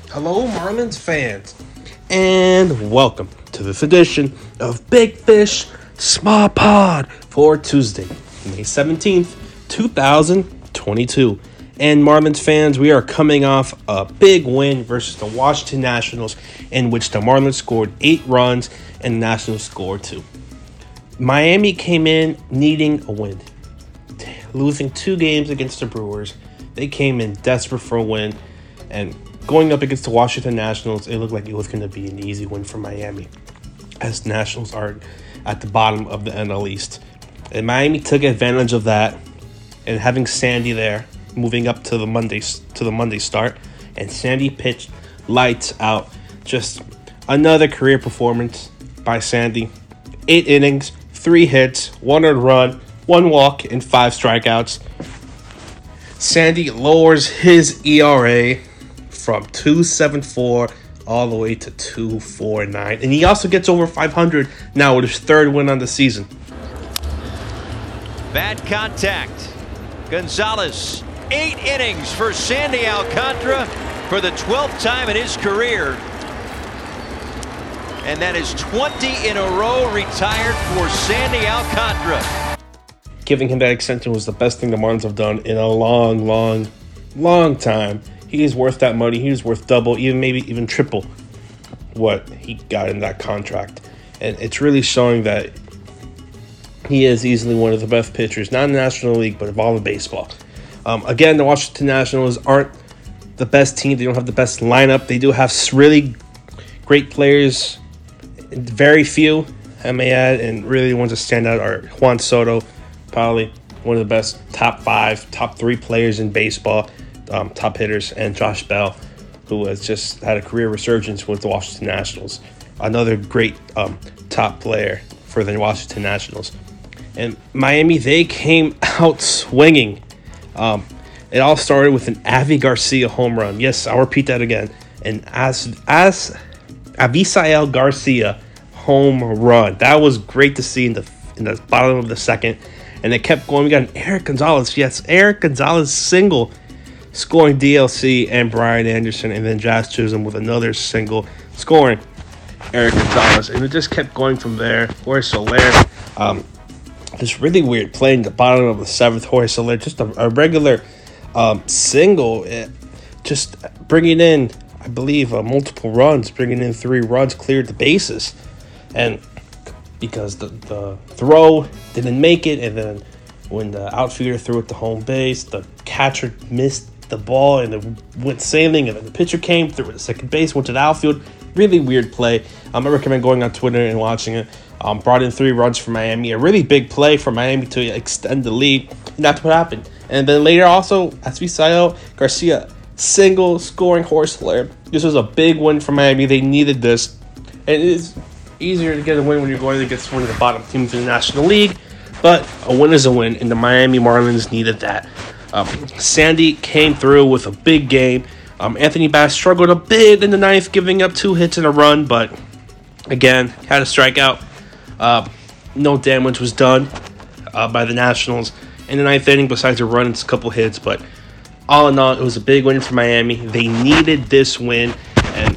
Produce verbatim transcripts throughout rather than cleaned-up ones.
Hello, Marlins fans, and welcome to this edition of Big Fish Small Pod for Tuesday, May seventeenth, twenty twenty-two. And Marlins fans, we are coming off a big win versus the Washington Nationals, in which the Marlins scored eight runs and the Nationals scored two. Miami came in needing a win, losing two games against the Brewers. They came in desperate for a win, and going up against the Washington Nationals, it looked like it was going to be an easy win for Miami, as the Nationals are at the bottom of the N L East. And Miami took advantage of that, and having Sandy there, moving up to the Monday to the Monday start, and Sandy pitched lights out. Just another career performance by Sandy. Eight innings, three hits, one earned run, one walk, and five strikeouts. Sandy lowers his E R A from two point seven four all the way to two point four nine. And he also gets over five hundred now with his third win on the season. Bad contact. Gonzalez, eight innings for Sandy Alcantara for the twelfth time in his career. And that is twenty in a row retired for Sandy Alcantara. Giving him that extension was the best thing the Marlins have done in a long, long, long time. He is worth that money. He is worth double, even maybe even triple what he got in that contract. And it's really showing that he is easily one of the best pitchers, not in the National League, but of all of baseball. Um, again, the Washington Nationals aren't the best team. They don't have the best lineup. They do have really great players, very few, I may add, and really the ones that stand out are Juan Soto, probably one of the best top five, top three players in baseball, um, top hitters, and Josh Bell, who has just had a career resurgence with the Washington Nationals. Another great um, top player for the Washington Nationals. And Miami, they came out swinging. Um, it all started with an Avi Garcia home run. Yes, I'll repeat that again. An as as Avisail Garcia home run. That was great to see in the in the bottom of the second. And it kept going. We got an Eric Gonzalez. Yes, Eric Gonzalez single, scoring D L C and Brian Anderson. And then Jazz Chisholm with another single, scoring Eric Gonzalez. And it just kept going from there. Jorge Soler, um, this really weird play in the bottom of the seventh. Jorge Soler, just a, a regular um, single. It, just bringing in, I believe, uh, multiple runs. Bringing in three runs, cleared the bases. And because the, the throw didn't make it, and then when the outfielder threw it to home base, the catcher missed the ball and it went sailing, and then the pitcher came, threw it to second base, went to the outfield. Really weird play. Um, I recommend going on Twitter and watching it. Um, brought in three runs for Miami. A really big play for Miami to extend the lead. And that's what happened. And then later also, Avisail Garcia, single, scoring Jorge Soler. This was a big win for Miami. They needed this. And it is easier to get a win when you're going against one of the bottom teams in the National League, but a win is a win, and the Miami Marlins needed that. Um, Sandy came through with a big game. Um, Anthony Bass struggled a bit in the ninth, giving up two hits and a run, but again, had a strikeout. Uh, no damage was done uh, by the Nationals in the ninth inning, besides a run and a couple hits, but all in all, it was a big win for Miami. They needed this win, and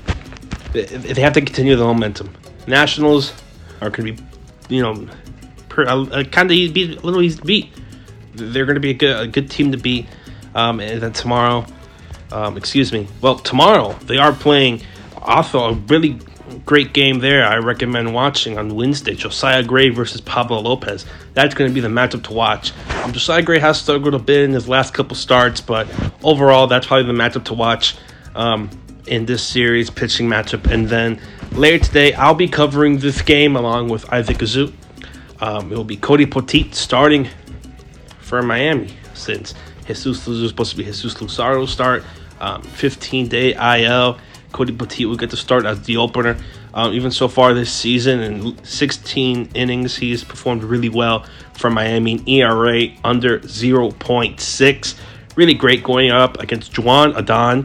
they have to continue the momentum. Nationals are going to be, you know, per, uh, kind of beat, a little easy to beat. They're going to be a good, a good team to beat. Um, and then tomorrow, um, excuse me, well, tomorrow they are playing also a really great game there. I recommend watching on Wednesday, Josiah Gray versus Pablo Lopez. That's going to be the matchup to watch. Um, Josiah Gray has struggled a bit in his last couple starts, but overall, that's probably the matchup to watch um, in this series pitching matchup. And then later today, I'll be covering this game along with Isaac Azut. Um, it will be Cody Poteet starting for Miami, since Jesus was supposed to be Jesus Luzardo's start. Um, fifteen-day I L. Cody Poteet will get to start as the opener. Um, even so far this season, in sixteen innings, he has performed really well for Miami. An E R A under zero point six. Really great going up against Juan Adon,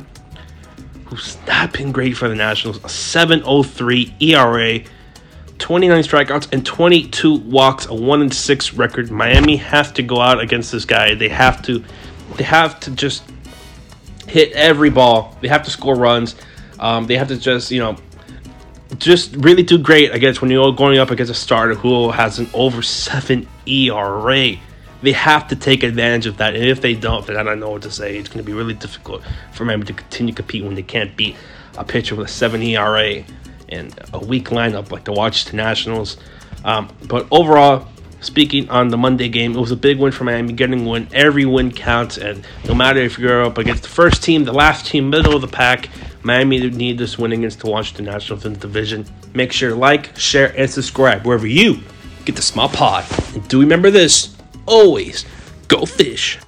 who's not been great for the Nationals. A seven point oh three E R A, twenty-nine strikeouts, and twenty-two walks, a one and six record. Miami have to go out against this guy. They have to, they have to just hit every ball. They have to score runs. Um, they have to just, you know, just really do great against when you're going up against a starter who has an over seven E R A. They have to take advantage of that, and if they don't, then I don't know what to say. It's going to be really difficult for Miami to continue to compete when they can't beat a pitcher with a seven E R A and a weak lineup like the Washington Nationals. Um, but overall, speaking on the Monday game, it was a big win for Miami, getting a win. Every win counts, and no matter if you're up against the first team, the last team, middle of the pack, Miami need this win against the Washington Nationals in the division. Make sure to like, share, and subscribe wherever you get the small pod. And do remember this, always go fish.